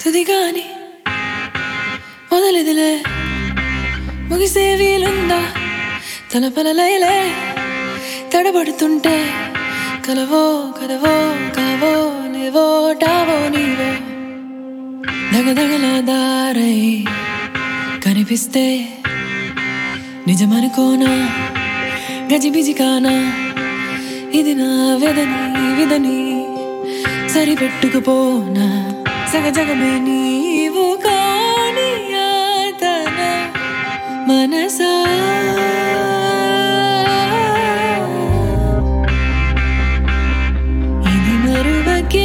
తుదిగాని మొదలిదిలే ముగిసే వీలుందా తలపలలైలే తడబడుతుంటే కలవో కదవో కావో లేవో టావో నీవో దగదగల దారై కనిపిస్తే నిజమనుకోనా గజిబిజి కానా ఇది నా విదని సరిపెట్టుకుపోనా సగజగమే నీవు కాని యాతన మనసా ఇది మరువకే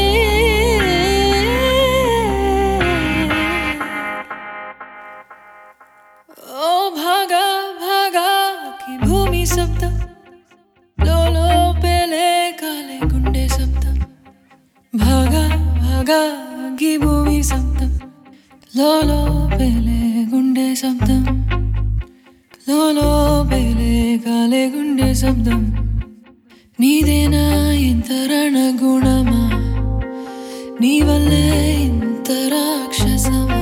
ఓ భాగా భాగా కి భూమి శబ్దం లోలో పేలే కాలే గుండె శబ్దం భాగా భాగా కి భూమి శబ్దం లోలో పేలే గుండె శబ్దం లోలో పేలే కాలే గుండె శబ్దం నీదేనా ఇంత రణగుణమా నీ వల్లే ఇంత రాక్షసమా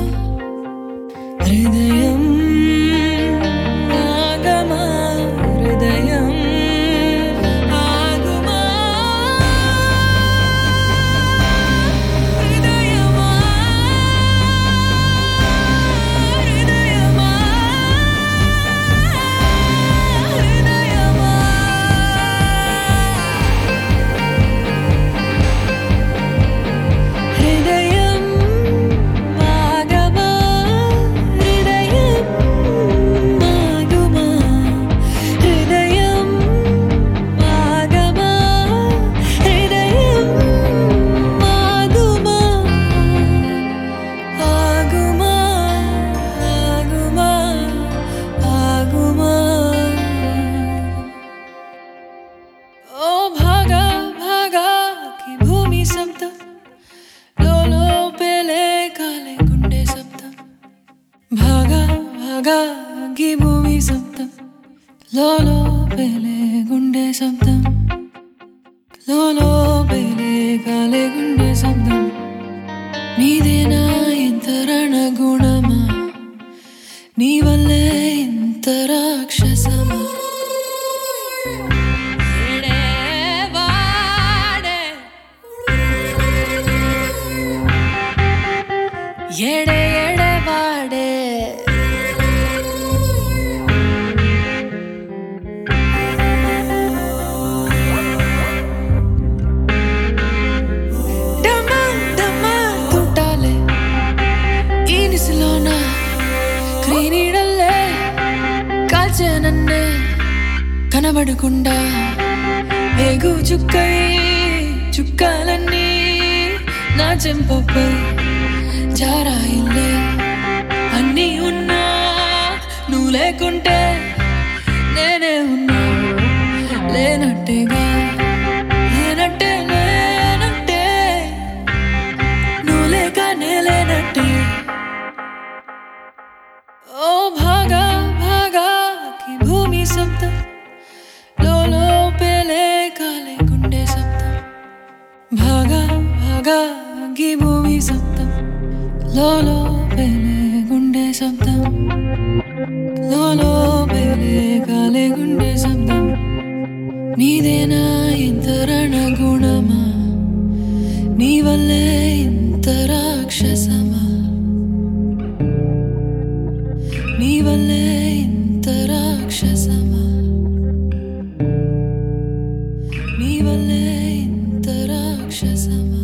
హృదయం ఆగమా హృదయం ఆగుమా హృదయమా హృదయమా హృదయమా హృదయం ఆగమా హృదయం ఆగుమా హృదయం ఆగమా హృదయం ఆగుమా ఆగుమా ఆగుమా ఆగుమా ఓ భాగా భాగా కి భూమి శబ్దం లోలో పేలే కాలే గుండె శబ్దం భాగా భాగా కి భూమి శబ్దం లోలో పేలే గుండె శబ్దం లోలో పేలే కాలే గుండె శబ్దం నీదేనా ఇంత రణగుణమా నీ వల్లే ఇంత రాక్షసమా ఎడే ఎడే వాడే డమా డమా తుంటాలే ఈ నిసిలోన క్రీనీడల్లే కాల్చే నన్నే కనబడకుండా వేగు చుక్కై చుక్కాలన్నీ నా చెంపపై జారాయిల్లే అన్నీ ఉన్నా నువ్వు లేకుంటే నేనే ఉన్నా లేనట్టేగా లేనట్టే లేనట్టే నువ్వు లేక నే లేనట్టే ఓ భాగా భాగా కి భూమి శబ్దం లోలో పేలే కాలే గుండె శబ్దం భాగా భాగా కి భూమి శబ్దం లోలో పేలే గుండె శబ్దం లోలో పేలే కాలే గుండె శబ్దం నీదేనా ఇంత రణగుణమా నీ వల్లే ఇంత రాక్షసమా నీ వల్లే ఇంత రాక్షసమా నీ వల్లే ఇంత రాక్షసమా